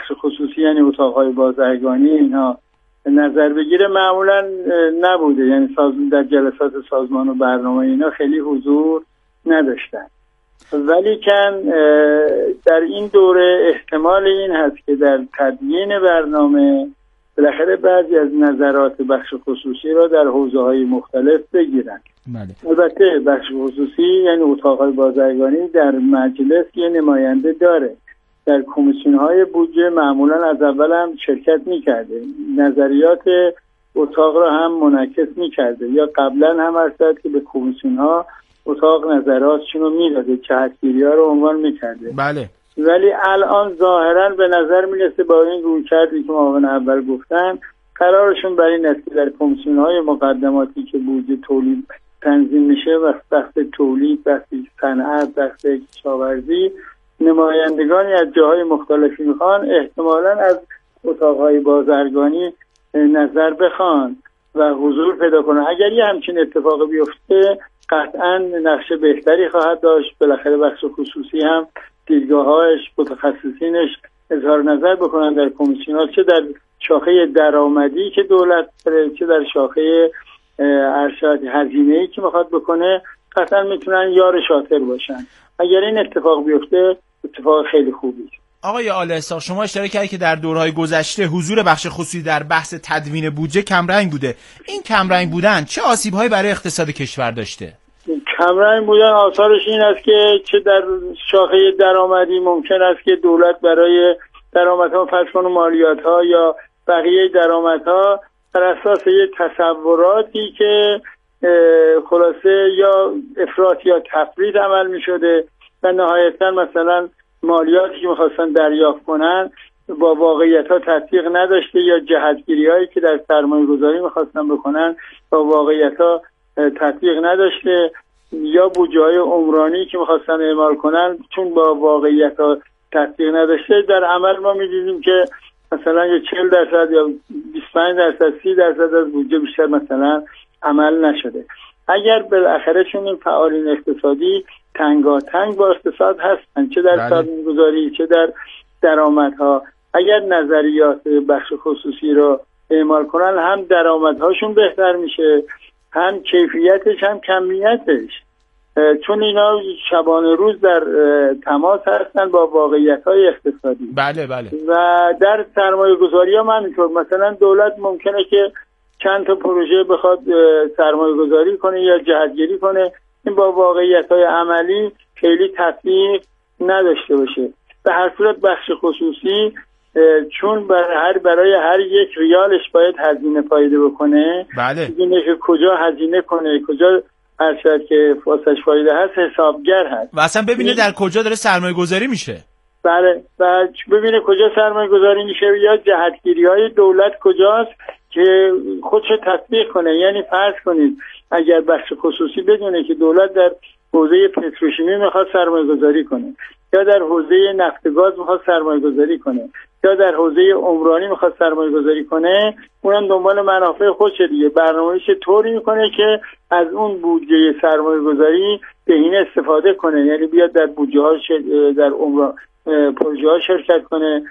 بخش خصوصی یعنی اتاقهای بازرگانی اینها نظر بگیره معمولا نبوده، یعنی در جلسات سازمان و برنامه اینا خیلی حضور نداشتن. ولی در این دوره احتمال این هست که در تدوین برنامه بالاخره بعضی از نظرات بخش خصوصی را در حوزه‌های مختلف بگیرن. بله. البته بخش خصوصی یعنی اتاق‌های بازرگانی در مجلس یه نماینده داره، در کمیسیون‌های بودجه معمولا از اول هم شرکت می‌کرده، نظریات اتاق را هم منعکس می‌کرده، یا قبلا هم ارشد که به کمیسیون‌ها اتاق نظراتشون رو میداده، جهتگیری‌ها رو عنوان می‌کرده. بله. ولی الان ظاهراً به نظر میرسه با این رویکردی که معاون اول گفتن قرارشون بر این است که در کمیسیون‌های مقدماتی که بودجه تولید تنظیم میشه و بحث تولید، بحث صنعت، بحث کشاورزی، نمایندگانی از جاهای مختلفی میخوان احتمالاً از اتاقهای بازرگانی نظر بخوان و حضور پیدا کنن. اگر یه همچین اتفاق بیفته قطعاً نقش بهتری خواهد داشت. بالاخره بخش خصوصی هم دیدگاه‌هاش، متخصصینش اظهار نظر بکنن در کمیسیون‌ها، چه در شاخه درآمدی که دولت داره، چه در شاخه ارشد هزینه‌ای که میخواد بکنه، قطعا میتونن یار شاطر باشن. اگر این اتفاق بیفته اتفاق خیلی خوبی. آقای آل اسحاق، شما اشاره کردید که در دورهای گذشته حضور بخش خصوصی در بحث تدوین بودجه کمرنگ بوده. این کمرنگ بودن چه آسیب‌هایی برای اقتصاد کشور داشته؟ کمرنگ بودن آثارش این است که چه در شاخه درآمدی ممکن است که دولت برای درآمدها، فرض کن مالیات‌ها یا بقیه درآمدها بر اساس یه تصوراتی که خلاصه یا افراط یا تفرید عمل می‌شده و نهایتاً مثلا مالیاتی که می‌خواستن دریافت کنن با واقعیت‌ها تطبیق نداشته، یا جهتگیری‌هایی که در سرمایه‌گذاری می‌خواستن بکنن با واقعیت‌ها تطبیق نداشته، یا بودجه‌های عمرانی که می‌خواستن اعمال کنن چون با واقعیت‌ها تطبیق نداشته، در عمل ما می‌دیدیم که مثلا یه 40% یا 25% 30% از بودجه بیشتر مثلا عمل نشده. اگر بالاخره چون این فعالین اقتصادی تنگاتنگ با اقتصاد هستن، چه در سرمایه‌گذاری چه در درآمدها، اگر نظریات بخش خصوصی رو اعمال کنن هم درآمدهاشون بهتر میشه، هم کیفیتش هم کمیتش، چون اینا شبانه روز در تماس هستن با واقعیت‌های اقتصادی. بله بله. و در سرمایه‌گذاری هم همینطور. مثلا دولت ممکنه که چند تا پروژه بخواد سرمایه‌گذاری کنه یا جهتگیری کنه، این با واقعیت‌های عملی خیلی تطبیق نداشته باشه. به هر صورت بخش خصوصی چون برای هر یک ریالش باید هزینه فایده بکنه، بله. اینه که کجا هزینه کنه، کجا ارشد که واسش فایده هست حسابگر هست و اصلا ببینه در کجا داره سرمایه گذاری میشه. بله، و ببینه کجا سرمایه گذاری میشه یا جهتگیری های دولت کجاست که خودشو تطبیق کنه. یعنی فرض کنید اگر بخش خصوصی بدونه که دولت در حوزه پتروشیمی میخواد سرمایه گذاری کنه، یا در حوزه نفت گاز میخواد سرمایه گذاری کنه، یا در حوزه عمرانی میخواد سرمایه گذاری کنه، اونم دنبال منافع خودشه دیگه. برنامه‌ریزی طوری میکنه که از اون بودجه سرمایه گذاری بهینه استفاده کنه، یعنی بیاد در بودجه ها در پروژه ها شرکت کنه،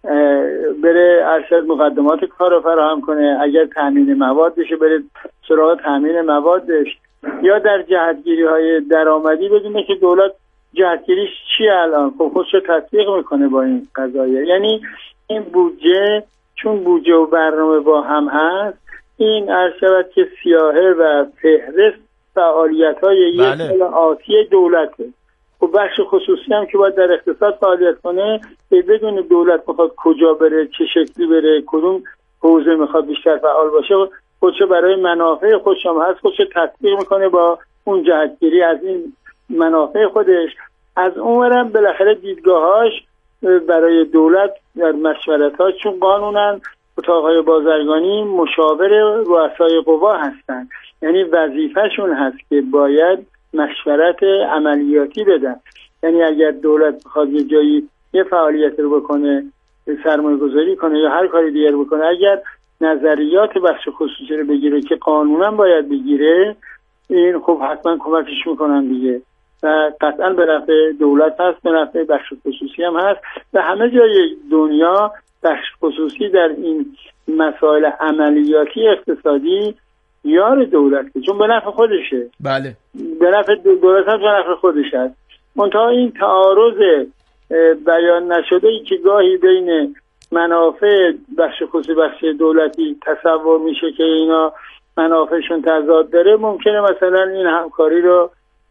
بره ارشد مقدمات کار رو فراهم کنه، اگر تامین مواد بشه بره سراغ تامین موادش، یا در جهتگیری های درآمدی بدونه که دولت جهتگیریش چیه الان، خب خودشو تطبیق میکنه با این قضایه. یعنی این بودجه چون بودجه و برنامه با هم هست، این ارشد که سیاهه و فهرست فعالیت های یک آتی دولته. خب بخش خصوصی هم که باید در اقتصاد فعالیت کنه بدون دولت میخواد کجا بره، چه شکلی بره، کدوم حوزه میخواد بیشتر فعال باشه، خودشو برای منافع خودش هم هست خودشو تطبیق میکنه با اون جهتگیری از این منافع خودش. از اونورم بالاخره دیدگاهاش برای دولت در مشورت‌ها، چون قانوناً اتاقهای بازرگانی مشاور رؤسای قوا هستن، یعنی وظیفه‌شون هست که باید مشورت عملیاتی بدن. یعنی اگر دولت بخواد یه جایی یه فعالیت رو بکنه، سرمایه گذاری کنه یا هر کاری دیگر بکنه، اگر نظریات بخش خصوصی رو بگیره که قانونا باید بگیره، این خب حتما کمکش میکنن دیگه و قطعا به نفع دولت هست، به نفع بخش خصوصی هم هست و همه جای دنیا بخش خصوصی در این مسائل عملیاتی اقتصادی یار دولته، چون به نفع خودشه. بله، به نفع دولت هم به نفع خودش هست. منتها این تعارض بیان نشده ای که گاهی بین منافع بخش خصوصی بخش دولتی تصور میشه که اینا منافعشون تضاد داره، ممکنه مثلا این همکاری رو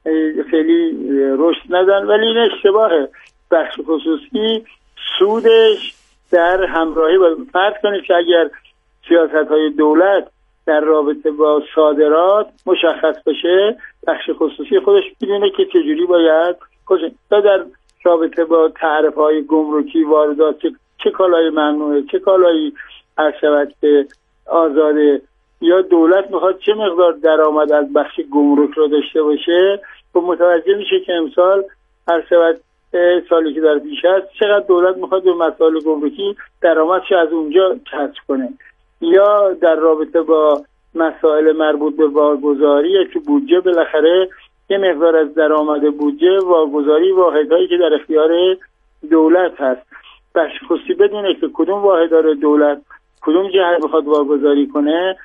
خیلی رشد ندن، ولی این اشتباهه. بخش خصوصی سودش در همراهی با فرض کنید که اگر سیاست‌های دولت در رابطه با صادرات مشخص بشه، بخش خصوصی خودش بدونه که چجوری باید تا در رابطه با تعرفه‌های گمرکی واردات چه کالای ممنوعه، چه کالایی عرض شود که آزاده، یا دولت میخواد چه مقدار درآمد از بخش گمرک رو داشته باشه، و متوجه میشه که امسال عرض شود سالی که در پیش است چقدر دولت میخواد به مسائل گمرکی درآمدش از اونجا کسب کنه. یا در رابطه با مسائل مربوط به واگذاری که بودجه بالاخره یه مقدار از درآمد بودجه واگذاری واحدهایی که در اختیار دولت هست، بخش خصوصی بدونه که کدوم واحدهای دولت کدوم جهت بخواد واگذاری کنه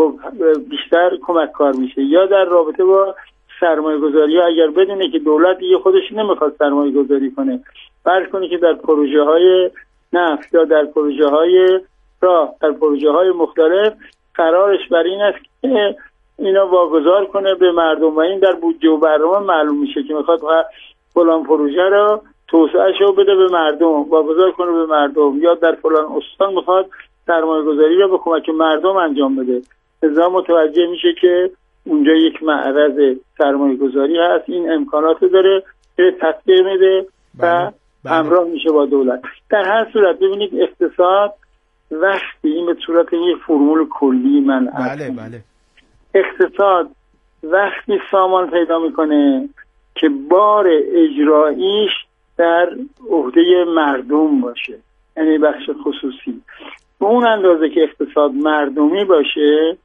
بیشتر کمک کار میشه. یا در رابطه با سرمایه گذاری ها اگر بدونه که دولت دیگه خودش نمیخواد سرمایه گذاری کنه، فرض کنه که در پروژه های نفت یا در پروژه های راه، در پروژه های مختلف قرارش بر این است که اینا واگذار کنه به مردم و این در بودجه و برنامه معلوم میشه که میخواد فلان پروژه رو توسعه‌اش رو بده به مردم، واگذار کنه به مردم، یا در فلان استان میخواد سرمایه گذاری رو به کمک مردم انجام بده. لذا متوجه میشه که اونجا یک معرض سرمایه گذاری هست، این امکانات داره که تطبیق میده و همراه میشه با دولت. در هر صورت ببینید اقتصاد وقتی این به صورت یک فرمول کلی من اقتصاد وقتی سامان پیدا میکنه که بار اجراییش در عهده مردم باشه، یعنی بخش خصوصی، به اون اندازه که اقتصاد مردمی باشه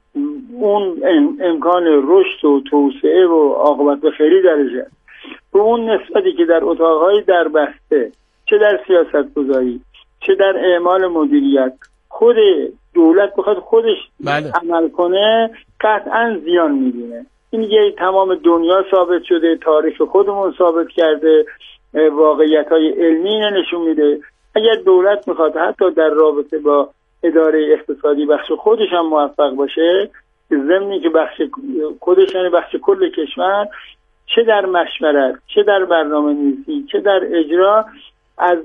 اون امکان رشد و توسعه و عاقبت به خیری درجه. به اون نسبتی که در اتاقهای دربسته، چه در سیاست گذاری چه در اعمال مدیریت، خود دولت بخواد خودش عمل کنه قطعا زیان میبینه. این یه تمام دنیا ثابت شده، تاریخ خودمون ثابت کرده، واقعیت‌های علمی نشون میده. اگر دولت میخواد حتی در رابطه با اداره اقتصادی بخش خودش هم موفق باشه، ضمنی که بخش خودش یعنی بخش کل کشور، چه در مشورت چه در برنامه‌نویسی چه در اجرا از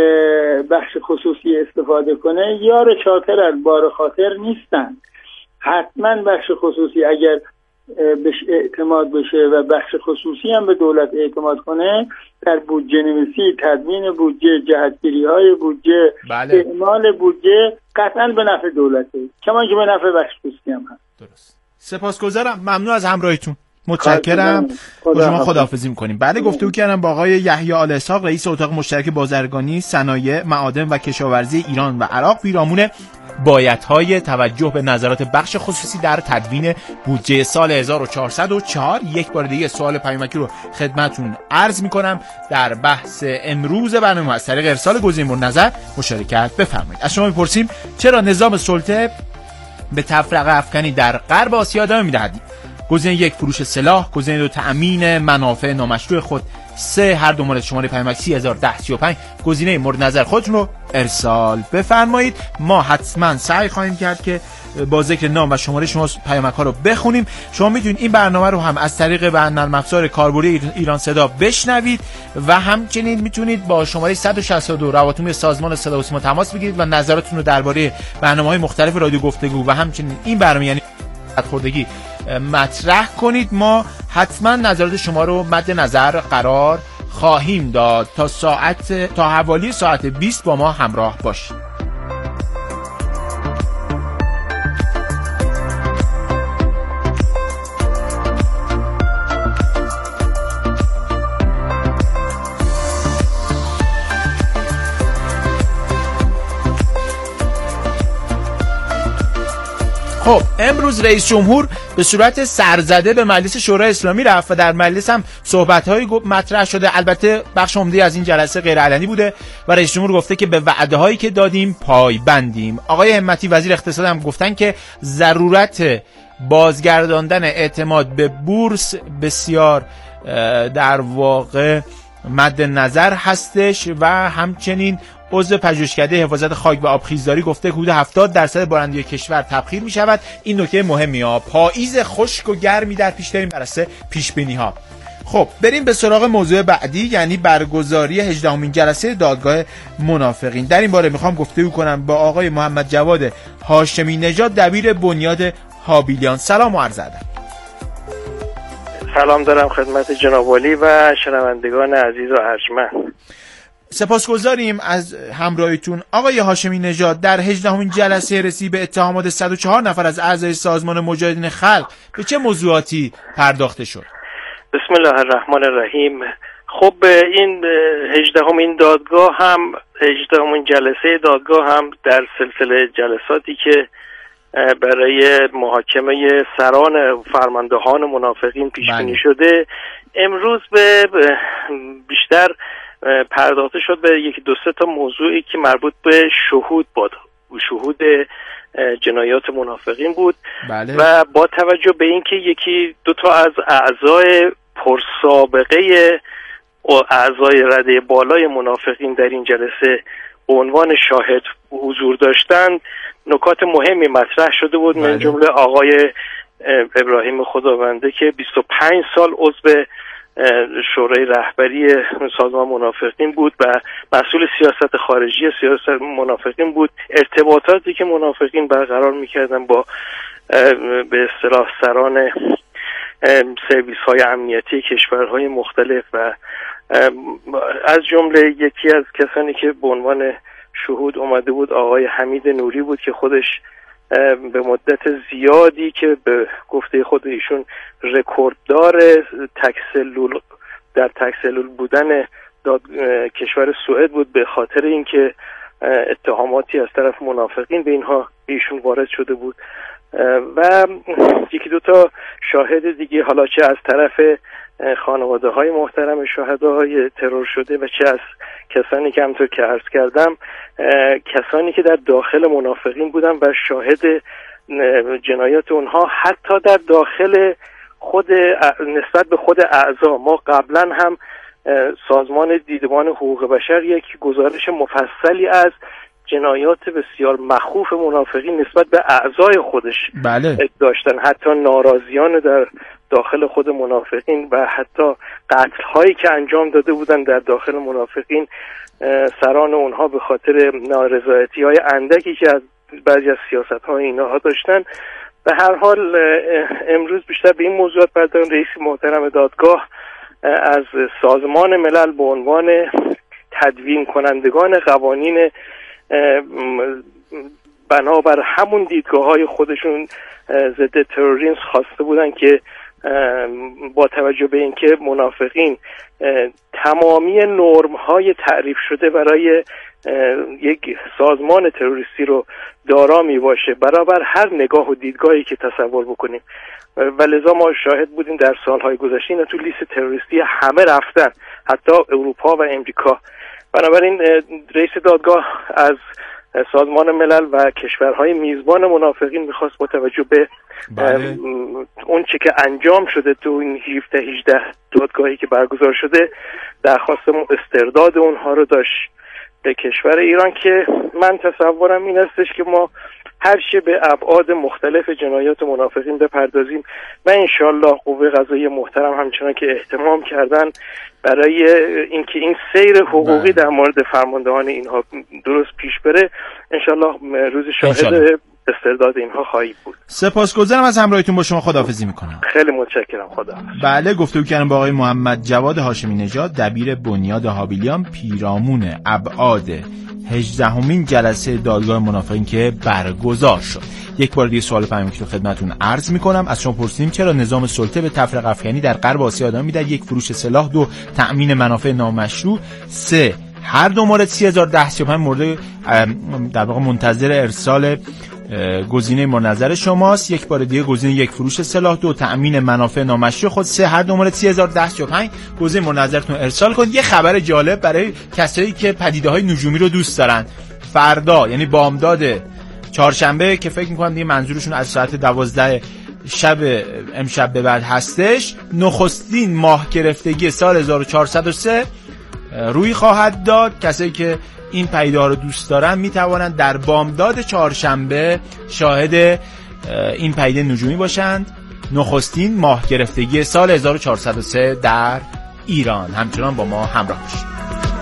بخش خصوصی استفاده کنه، یار چاکر از بار خاطر نیستن. حتما بخش خصوصی اگر بهش اعتماد بشه و بخش خصوصی هم به دولت اعتماد کنه، در بودجه نویسی، تدوین بودجه، جهتگیری‌های بودجه، اعمال بودجه قطعا به نفع دولته، کما که به نفع بخش خصوصی هم هست. درست. سپاسگزارم، ممنون از همراهیتون. متشکرم. با شما خداحافظی می‌کنیم. بعد گفتگو کردم با آقای یحیی آل اسحاق، رئیس اتاق مشترک بازرگانی، صنایع، معادن و کشاورزی ایران و عراق، پیرامون بایدهای توجه به نظرات بخش خصوصی در تدوین بودجه سال 1404. یک بار دیگه سوال پیامکی رو خدمتتون عرض می‌کنم. در بحث امروز برنامه از طریق ارسال گزینه مورد نظر مشارکت بفرمایید. از شما می‌پرسیم چرا نظام سلطه به تفرقه افکنی در غرب آسیا ادامه می‌دهد؟ گزینه 1 فروش سلاح، گزینه 2 تأمین منافع نامشروع خود، 3 هر دو مورد شماره پیامک 301035. گزینه مورد نظر خودتون رو ارسال بفرمایید. ما حتما سعی خواهیم کرد که با ذکر نام و شماره شما پیامک ها رو بخونیم. شما میتونید این برنامه رو هم از طریق نرم افزار کاربردی ایران صدا بشنوید و همچنین میتونید با شماره 162 رواتومی سازمان صدا و سیما تماس بگیرید و نظراتتون رو درباره برنامه‌های مختلف رادیو گفتگو و همچنین این برنامه یعنی خوردگی مطرح کنید. ما حتما نظرات شما رو مد نظر قرار خواهیم داد. تا حوالی ساعت 20 با ما همراه باشید. خب امروز رئیس جمهور به صورت سرزده به مجلس شورای اسلامی رفت و در مجلس هم صحبت‌هایی مطرح شده. البته بخش عمده از این جلسه غیر علنی بوده و رئیس جمهور گفته که به وعده‌هایی که دادیم پایبندیم. آقای همتی وزیر اقتصاد هم گفتن که ضرورت بازگرداندن اعتماد به بورس بسیار در واقع مد نظر هستش و همچنین عضو پژوهشکده حفاظت خاک و آبخیزداری گفته حدود 70% بارندگی کشور تبخیر می شود. این نکته مهمی ها. پاییز خشک و گرمی در پیش داریم بر اساس پیش بینی ها. خب بریم به سراغ موضوع بعدی، یعنی برگزاری 18مین جلسه دادگاه منافقین. در این باره میخوام گفتگو کنم با آقای محمد جواد هاشمی نژاد، دبیر بنیاد هابیلیان. سلام و عرض ادب. سلام دارم خدمت جناب والی و شنوندگان عزیز و ارجمند. سپاسگزاریم از همراهیتون. آقای هاشمی نژاد، در 18مین جلسه رسیدگی به اتهامات 104 نفر از اعضای سازمان مجاهدین خلق به چه موضوعاتی پرداخته شد؟ بسم الله الرحمن الرحیم. خب این 18مین دادگاه هم 18مین جلسه دادگاه هم در سلسله جلساتی که برای محاکمه سران فرماندهان منافقین پیش بینی شده، امروز به بیشتر پرداخته شد به یکی دو سه تا موضوعی که مربوط به شهود جنایات منافقین بود. بله. و با توجه به اینکه یکی دو تا از اعضای پرسابقه و اعضای رده بالای منافقین در این جلسه به عنوان شاهد حضور داشتند، نکات مهمی مطرح شده بود. من جمله آقای ابراهیم خداونده که 25 سال عضو شورای رهبری سازمان منافقین بود و مسئول سیاست خارجی سیاست منافقین بود. ارتباطاتی که منافقین برقرار میکردن با به اصطلاح سران سرویس های امنیتی کشورهای مختلف و از جمله یکی از کسانی که به عنوان شهود اومده بود آقای حمید نوری بود که خودش به مدت زیادی که به گفته خود ایشون رکورددار تکسلول بودن کشور سوئد بود، به خاطر اینکه اتهاماتی از طرف منافقین به اینها ایشون وارد شده بود و یکی دو تا شاهد دیگه، حالا چه از طرف خانواده های محترم شهداهای ترور شده و چه از کسانی که همونطور که عرض کردم کسانی که در داخل منافقین بودن و شاهد جنایات اونها، حتی در داخل خود نسبت به خود اعضا. ما قبلا هم سازمان دیدبان حقوق بشر یک گزارش مفصلی از جنایات بسیار مخوف منافقین نسبت به اعضای خودش داشتن، حتی ناراضیان در داخل خود منافقین و حتی قتل هایی که انجام داده بودن در داخل منافقین سران اونها به خاطر نارضایتی های اندکی که از بعضی از سیاست های اینها داشتن. به هر حال امروز بیشتر به این موضوعات پرداختن. رئیس محترم دادگاه از سازمان ملل به عنوان تدوین کنندگان قوانین بنابر همون دیدگاه های خودشون ضد تروریسم خواسته بودن که با توجه به اینکه منافقین تمامی نرم های تعریف شده برای یک سازمان تروریستی رو دارا می باشه برابر هر نگاه و دیدگاهی که تصور بکنیم و لذا ما شاهد بودیم در سالهای گذشته اینا تو لیست تروریستی همه رفتن، حتی اروپا و امریکا. بنابراین رئیس دادگاه از سازمان ملل و کشورهای میزبان منافقین میخواست با توجه به اون چه که انجام شده تو این 17-18 دادگاهی که برگزار شده درخواست استرداد اونها رو داشت به کشور ایران، که من تصورم این استش که ما هر چه به ابعاد مختلف جنایات منافقین بپردازیم و انشالله قوه قضاییه محترم همچنان که اهتمام کردن برای اینکه این سیر حقوقی در مورد فرماندهان اینها درست پیش بره، انشالله روز شاهد استرداد اینها خواهید بود. سپاسگزارم از همراهیتون با شما. خداحافظی میکنم. خیلی متشکرم. خدا. بله، گفتگو کردم با آقای محمد جواد هاشمی نژاد، دبیر بنیاد هابیلیان، پیرامون ابعاد 18مین جلسه دادگاه منافقین که برگزار شد. یک بار دیگه سوال پیامی که خدمتتون عرض میکنم. از شما پرسیدیم چرا نظام سلطه به تفرقه افکنی در غرب آسیا ادامه میدهد؟ 1 فروش سلاح، 2 تأمین منافع نامشروع، 3 هر دو مورد 30,010 مورد در واقع منتظر ارسال گزینه مورد نظر شماست. یک بار دیگه گزینه یک فروش سلاح، دو تأمین منافع نامشروع خود، سه هر دو مورد 301035 گزینه مورد نظرتون ارسال کنید. یه خبر جالب برای کسایی که پدیده‌های نجومی رو دوست دارن، فردا یعنی بامداد چهارشنبه که فکر می‌کنم دیگه منظورشون از ساعت 12 شب امشب به بعد هستش، نخستین ماه گرفتگی سال 1403 روی خواهد داد. کسایی که این پدیده رو دوست دارن میتوانند در بامداد چهارشنبه شاهد این پدیده نجومی باشند. نخستین ماه گرفتگی سال 1403 در ایران. همچنان با ما همراه باشید.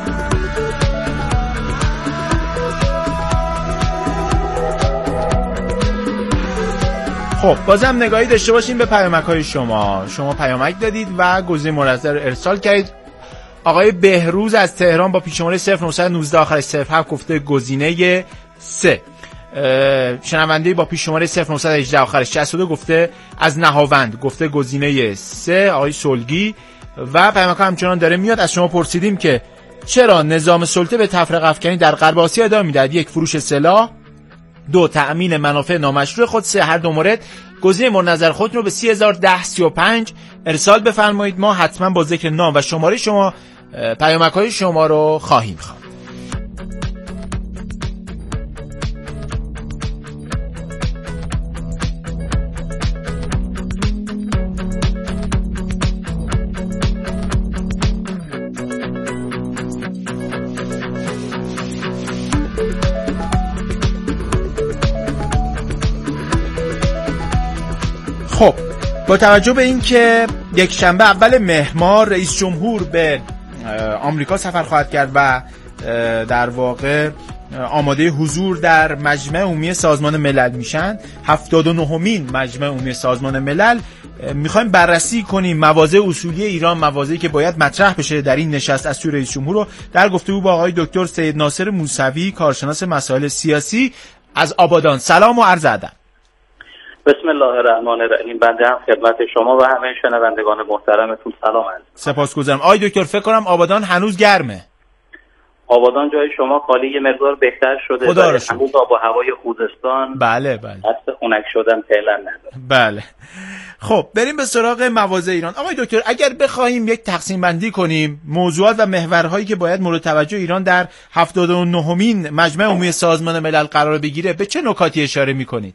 خب بازم نگاهی داشته باشیم به پیامک‌های شما. شما پیامک دادید و گزینه مورد نظر ارسال کردید. آقای بهروز از تهران با پیش شماره 0919 آخرش 07 گفته گزینه 3. شنونده با پیش شماره 0918 آخرش 62 گفته از نهاوند گفته گزینه 3 آقای سلگی. و پیامک همچنان داره میاد. از شما پرسیدیم که چرا نظام سلطه به تفرقه افکنی در غرب آسیا ادامه میدهد؟ یک فروش سلاح، دو تأمین منافع نامشروع خود، سه هر دو مورد. گزینه مورد نظر خودتون رو به 301035 ارسال بفرمایید. ما حتما با ذکر نام و شماره شما پیامک‌های شما رو خواهیم خواند. خب با توجه به اینکه یک شنبه اول مهر ماه رئیس جمهور به آمریکا سفر خواهد کرد و در واقع آماده حضور در مجمع عمومی سازمان ملل میشن، 79مین مجمع عمومی سازمان ملل، میخوایم بررسی کنیم مواضع اصولی ایران، مواضعی که باید مطرح بشه در این نشست از سوی رئیس جمهور رو در گفتگو با آقای دکتر سید ناصر موسوی، کارشناس مسائل سیاسی از آبادان. سلام و عرض ادب. بسم الله الرحمن الرحیم. بنده هم خدمت شما و همه شنوندگان محترمتون سلام عرض. سپاسگزارم. آقای دکتر فکر کنم آبادان هنوز گرمه. آبادان جای شما خالی یه مقدار بهتر شده. خدا رو شکر. هنوز آب و هوای خوزستان بله دست خنک شدن فعلا نداره. بله. خب بریم به سراغ مواضع ایران. آقای دکتر اگر بخوایم یک تقسیم بندی کنیم موضوعات و محورهایی که باید مورد توجه ایران در 79مین مجمع عمومی سازمان ملل قرار بگیره، به چه نکاتی اشاره می‌کنید؟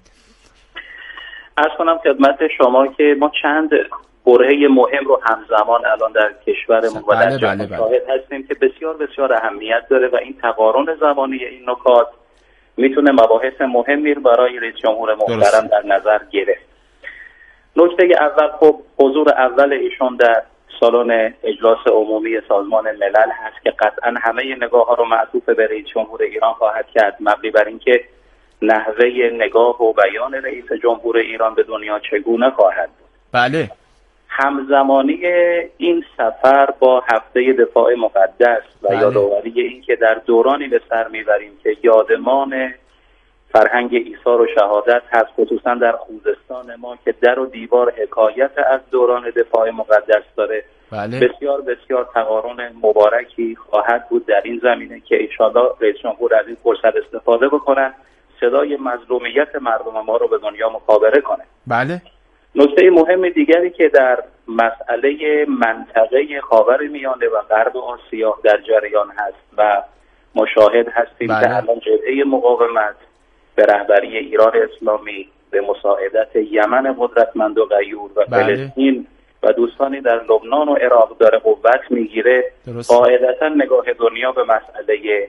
عرض کنم خدمت شما که ما چند برهه مهم رو همزمان الان در کشورمون و در جهان شاهد هستیم که بسیار بسیار اهمیت داره و این تقارن زمانی این نکات میتونه مباحث مهمی رو برای رئیس جمهور محترم در نظر گرفت. نکته اول، خب حضور اول ایشون در سالن اجلاس عمومی سازمان ملل هست که قطعا همه نگاه ها رو معطوف به رئیس جمهور ایران خواهد کرد، مبنی بر اینکه نحوه نگاه و بیان رئیس جمهور ایران به دنیا چگونه خواهد بود. بله. همزمانی این سفر با هفته دفاع مقدس و یادآوری این که در دورانی به سر میبریم که یادمان فرهنگ ایثار و شهادت هست، خصوصا در خوزستان ما که در و دیوار حکایت از دوران دفاع مقدس داره. بله. بسیار بسیار تقارن مبارکی خواهد بود در این زمینه که انشاءالله رئیس جمهور از این فرصت استفاده بکنن، صدای مظلومیت مردم ما رو به دنیا مخابره کنه. بله. نکته مهم دیگری که در مسئله منطقه خاورمیانه و غرب آسیا در جریان هست و مشاهد هستیم که الان جبهه مقاومت به رهبری ایران اسلامی به مساعدت یمن قدرتمند و غیور و فلسطین و دوستانی در لبنان و عراق داره قوت میگیره، قاعدتا نگاه دنیا به مسئله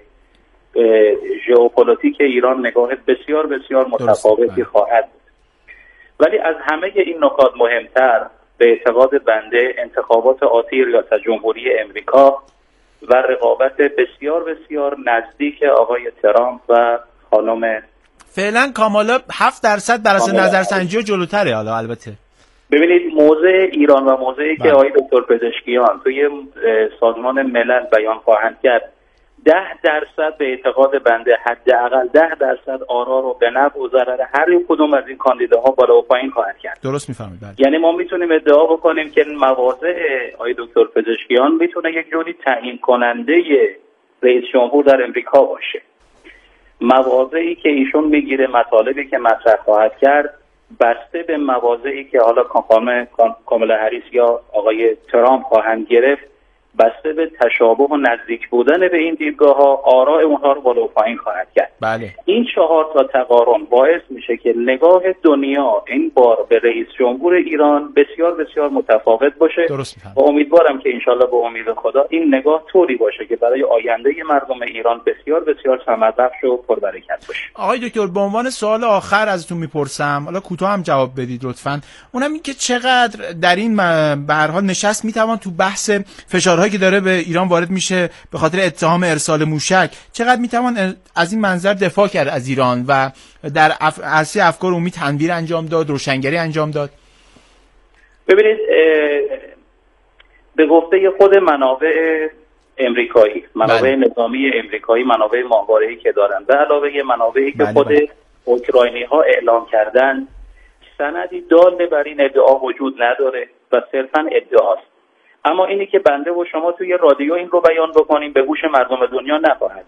ژئوپلیتیک ایران نگاه بسیار بسیار متفاوتی خواهد بود. ولی از همه این نکات مهمتر به اعتقاد بنده انتخابات آتی ریاست جمهوری امریکا و رقابت بسیار بسیار نزدیک آقای ترامپ و خانم فعلا کامالا 7% بر اساس نظرسنجی جلوتره. حالا البته ببینید موضع ایران و موضعی که آقای دکتر پزشکیان توی سازمان ملل بیان خواهند کرد 10% به اعتقاد بنده حداقل 10% آرا رو به نفع و ضرر هر کدوم از این کاندیداها بالا و پایین خواهد کرد. درست میفهمید. یعنی ما میتونیم ادعا بکنیم که مواضع آقای دکتر پزشکیان میتونه یک جوری تعیین کننده رئیس جمهور در امریکا باشه. مواضعی که ایشون میگیره، مطالبی که مطرح خواهد کرد، بسته به مواضعی که حالا کاملا هریس یا آقای ترامپ خواهند گرفت، بسته به تشابه و نزدیک بودن به این دیدگاه‌ها، آراء اونها رو بالا و پایین خواهد کرد. بله. این 4 تا تقارن باعث میشه که نگاه دنیا این بار به رئیس جمهور ایران بسیار بسیار متفاوت باشه. و امیدوارم که انشالله به امید خدا این نگاه طوری باشه که برای آینده مردم ایران بسیار بسیار ثمربخش و پربرکت باشه. آقای دکتر، به عنوان سوال آخر ازتون میپرسم، حالا کوتاه هم جواب بدید لطفاً، اونم این که چقدر در این به هر حال نشست میتوان تو بحث فشارهایی که داره به ایران وارد میشه به خاطر اتهام ارسال موشک، چقدر میتوان از این منظر دفاع کرد از ایران و در عرصه افکار عمومی تنویر انجام داد، روشنگری انجام داد؟ ببینید، به گفته خود منابع امریکایی، منابع نظامی امریکایی، منابع ماهواره‌ای که دارن، به علاوه منابعی که خود اوکراینی‌ها اعلام کردن، سندی دال بر این ادعا وجود نداره و صرفاً ادعاست. اما اینی که بنده و شما توی رادیو این رو بیان بکنیم به گوش مردم دنیا نخواهد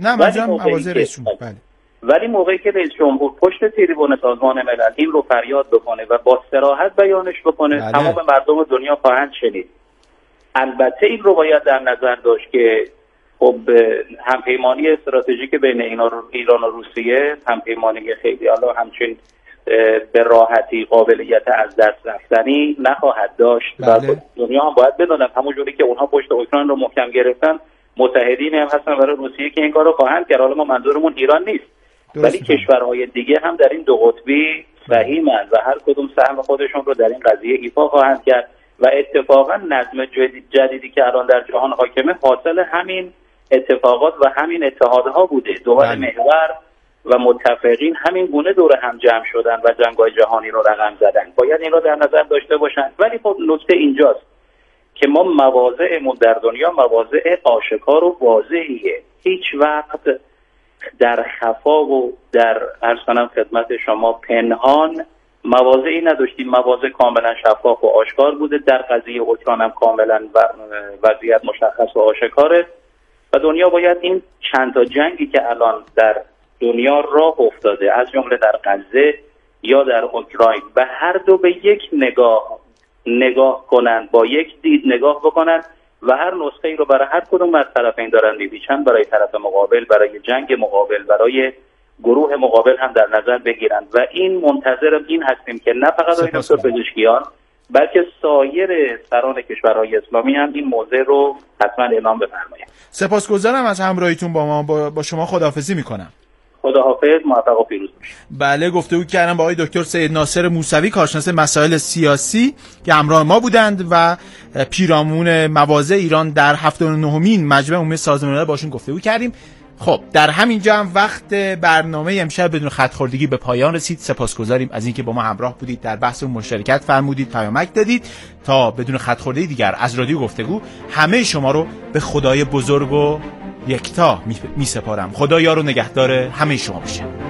رسید. ولی موقعی که رئیس جمهور پشت تریبون سازمان ملل این رو فریاد بکنه و با صراحت بیانش بکنه، تمام مردم دنیا خواهند شنید. البته این رو باید در نظر داشت که خب همپیمانی استراتژیک بین ایران و روسیه، همپیمانی خیلی حالا همچین به راحتی قابلیت از دست رفتنی نخواهد داشت. و دنیا هم باید بدونن همونجوری که اونها پشت اوکراین رو محکم گرفتن، متحدین هم هستن برای روسیه که این کار رو خواهند کرد. حالا ما منظورمون ایران نیست، ولی کشورهای دیگه هم در این دو قطبی سهیمند و هر کدوم سهم خودشون رو در این قضیه ایفا خواهند کرد. و اتفاقا نظم جدیدی که الان در جهان حاکمه حاصل همین اتفاقات و همین اتحادها بوده. دول محور و متفقین همین گونه دور هم جمع شدن و جنگ‌های جهانی رو رقم زدن. باید این رو در نظر داشته باشن. ولی خب نکته اینجاست که ما مواضعمون در دنیا مواضع آشکار و واضحیه. هیچ وقت در خفا و در عرض کنم خدمت شما پنهان مواضعی نداشتیم. مواضع کاملا شفاف و آشکار بوده. در قضیه اوکراین هم کاملا وضعیت مشخص و آشکاره و دنیا باید این چند تا جنگی که الان در دنیا راه افتاده، از جمله در غزه یا در اوکراین، و هر دو به یک نگاه کنند، با یک دید نگاه بکنند و هر نسخه ای رو برای هر کدوم از طرفین دارن می‌پیچن، برای طرف مقابل، برای جنگ مقابل، برای گروه مقابل هم در نظر بگیرند. و این منتظر این هستیم که نه فقط آقای دکتر پزشکیان بلکه سایر سران کشورهای اسلامی هم این موضوع رو حتما اعلام بفرمایند. سپاسگزارم از همراهیتون با ما. با شما خداحافظی میکنم. خداحافظ، موفق و پیروز باشید. بله، گفتگو کردم با آقای دکتر سید ناصر موسوی، کارشناس مسائل سیاسی که همراه ما بودند و پیرامون مواضع ایران در 79مین مجمع عمومی سازمان ملل باشون گفتگو کردیم. خب در همین جا هم وقت برنامه امشب بدون خط‌خوردگی به پایان رسید. سپاسگزاریم از اینکه با ما همراه بودید، در بحث مشارکت فرمودید، پیامک دادید. تا بدون خط‌خوردگی دیگر از رادیو گفتگو همه شما رو به خدای بزرگ و یکتا می سپارم. خدا یار و نگهدار همه شما باشه.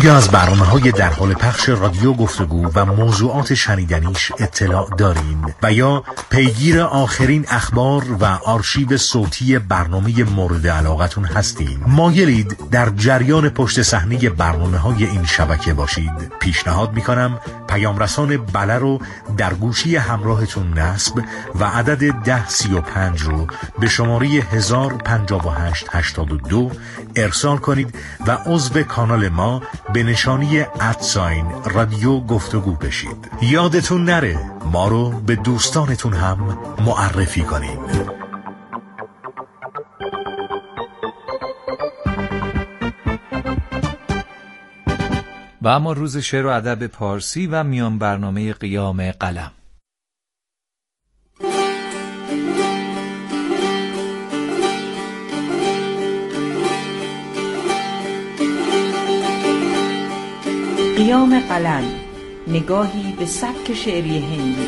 آیا از برنامه‌های در حال پخش رادیو گفتگو و موضوعات شنیدنیش اطلاع دارین و یا پیگیر آخرین اخبار و آرشیو صوتی برنامه مورد علاقتون هستین؟ مایلید در جریان پشت صحنه برنامه‌های این شبکه باشید؟ پیشنهاد می‌کنم پیام رسان بله رو در گوشی همراهتون نصب و عدد 1035 رو به شماره 105882 ارسال کنید و عضو کانال ما به نشانی @رادیو گفتگو بشید. یادتون نره ما رو به دوستانتون هم معرفی کنید. و اما روز شعر و ادب پارسی و میان برنامه قیام قلم. قیام قلم، نگاهی به سبک شعری هندی.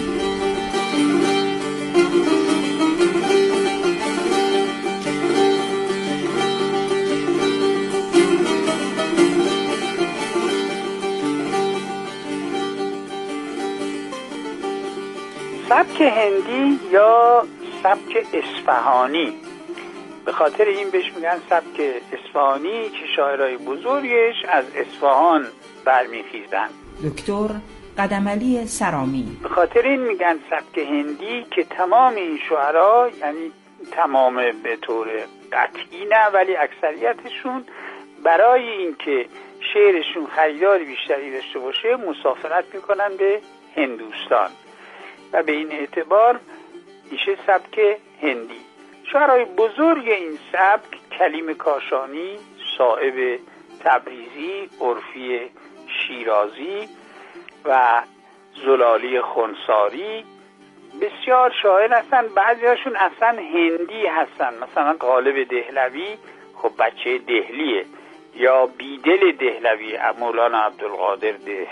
سبک هندی یا سبک اصفهانی، به خاطر این بهش میگن سبک اصفهانی که شاعرای بزرگش از اصفهان برمیخیزن. دکتر قدمعلی سرامی. به خاطر این میگن سبک هندی که تمام این شعرا، یعنی تمام به طور قطعی نه ولی اکثریتشون، برای اینکه شعرشون خریدار بیشتری داشته باشه مسافرت میکنن به هندوستان و به این اعتبار میشه سبک هندی. شعرهای بزرگ این سبک کلیم کاشانی، صائب تبریزی، عرفی شیرازی و زلالی خنساری بسیار شاعر هستن. بعضیاشون اصلا هندی هستن، مثلا غالب دهلوی خب بچه دهلیه، یا بیدل دهلوی، مولانا عبدالقادر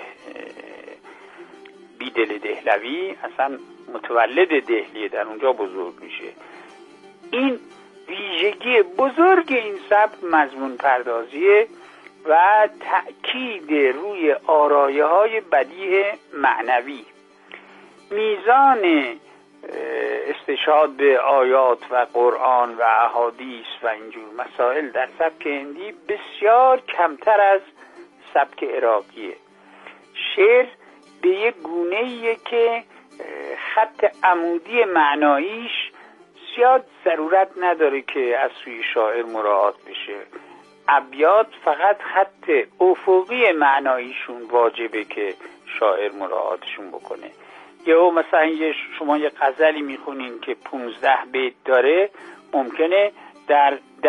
بیدل دهلوی اصلا متولد دهلیه، در اونجا بزرگ میشه. این ویژگی بزرگ این سبک مضمون پردازیه و تأکید روی آرایه‌های بدیع معنوی. میزان استشهاد به آیات و قرآن و احادیث و اینجور مسائل در سبک هندی بسیار کمتر از سبک عراقیه. شعر به یک گونه‌ایه که خط عمودی معناییش زیاد ضرورت نداره که از سوی شاعر مراعات بشه. ابیات فقط خط افقی معناییشون واجبه که شاعر مراعاتشون بکنه. یا مثلا شما یه غزلی میخونین که 15 بیت داره، ممکنه در 12-13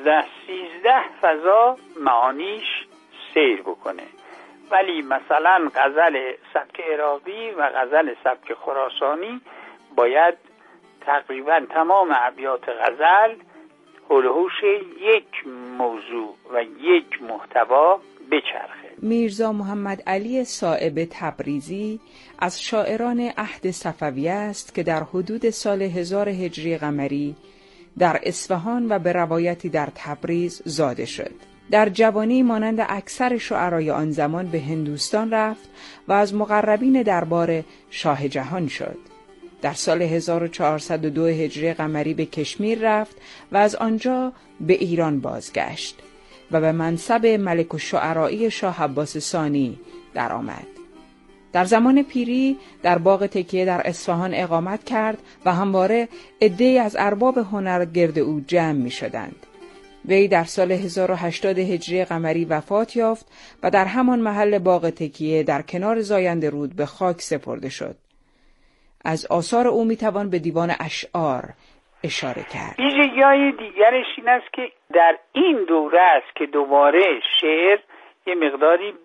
فضا معانیش سیر بکنه، ولی مثلا غزل سبک عراقی و غزل سبک خراسانی باید تقریبا تمام ابیات غزل حول و حوش یک موضوع و یک محتوا بچرخه. میرزا محمد علی صائب تبریزی از شاعران عهد صفوی است که در حدود سال 1000 هجری قمری در اصفهان و به روایتی در تبریز زاده شد. در جوانی مانند اکثر شعرای آن زمان به هندوستان رفت و از مقربین دربار شاه جهان شد. در سال 1402 هجری قمری به کشمیر رفت و از آنجا به ایران بازگشت و به منصب ملک الشعراء شاه عباس ثانی درآمد. در زمان پیری در باغ تکیه در اصفهان اقامت کرد و همواره عده‌ای از ارباب هنر گرد او جمع می شدند. وی در سال 1080 هجری قمری وفات یافت و در همان محل باغ تکیه در کنار زاینده رود به خاک سپرده شد. از آثار او میتوان به دیوان اشعار اشاره کرد. ویژگی‌های دیگرش این است که در این دوره است که دوباره شعر یه مقداری